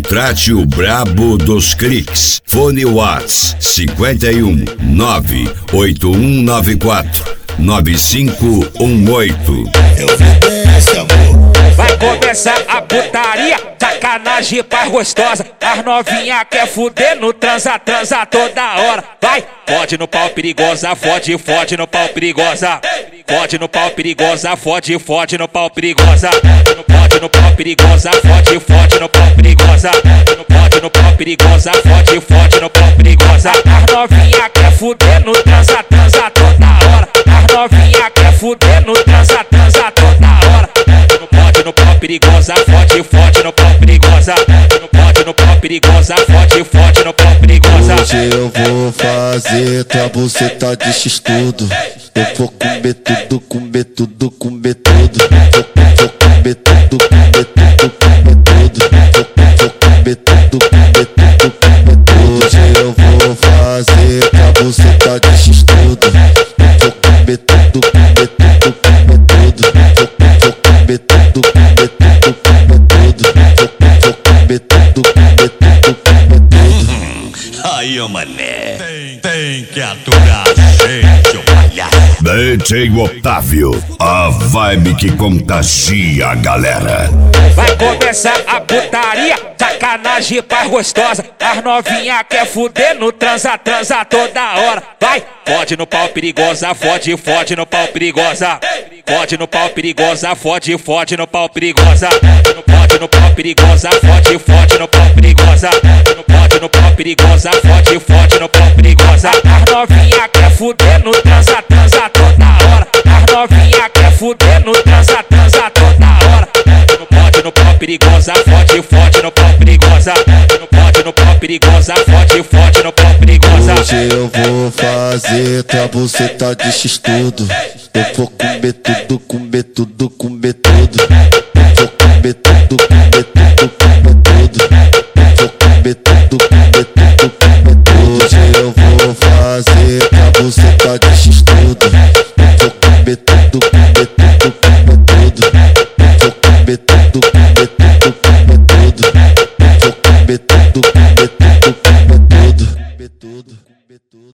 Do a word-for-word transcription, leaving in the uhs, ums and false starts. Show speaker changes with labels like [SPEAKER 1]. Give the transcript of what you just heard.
[SPEAKER 1] Contrate o brabo dos cliques. Fone Whats cinquenta e um, nove oito um nove quatro, nove cinco um oito.
[SPEAKER 2] Eu vi esse amor.
[SPEAKER 3] Vai começar a putaria, sacanagem paz gostosa. As novinha quer fuder no transa, transa toda hora. Vai, fode no pau perigosa, fode, fode no pau perigosa. Fode no pau perigosa, fode, fode no pau perigosa. Fode no pau perigosa, fode, fode no pau perigosa. Fode no pau perigosa, fode, fode no pau perigosa. As novinha quer fuder no transa, transa toda hora. As novinha quer fuder no transa, transa toda hora. Fode no pau perigosa, fode, fode no pau perigosa. Fode no pau perigosa, fode, fode no pau perigosa.
[SPEAKER 2] Hoje eu vou fazer tua buceta de x-tudo. Eu vou comer tudo, comer tudo, comer tudo. Vou, vou comer tudo, comer tudo, comer tudo. Vou, vou comer tudo, comer tudo, comer tudo. Hoje eu vou fazer tua buceta de x-tudo. Eu vou comer tudo, comer tudo, comer tudo. Vou, vou comer tudo, comer tudo, comer tudo. Vou, vou comer tudo, comer tudo, comer tudo.
[SPEAKER 4] Aí, ô mané, tem, tem que aturar gente, ô palhaço.
[SPEAKER 1] D J Otávio, a vibe que contagia a galera.
[SPEAKER 3] Vai começar a putaria, sacanagem paz gostosa. As novinha quer fuder no transa, transa toda hora. Vai, fode no pau perigosa, fode, fode no pau perigosa. Fode no pau perigosa, fode, fode no pau perigosa. Fode no pau perigosa, fode, fode no pau perigosa. Fode no pau perigosa, fode, fode no pau perigosa. As novinha quer fuder no transa, transa toda hora. As novinha quer fuder no transa, transa toda hora. Fode no pau perigosa, fode, fode no pau perigosa. Fode no pau perigosa, fode, fode no pau perigosa.
[SPEAKER 2] Hoje eu vou fazer tua buceta de x-tudo. Eu vou comer tudo, comer tudo, comer tudo.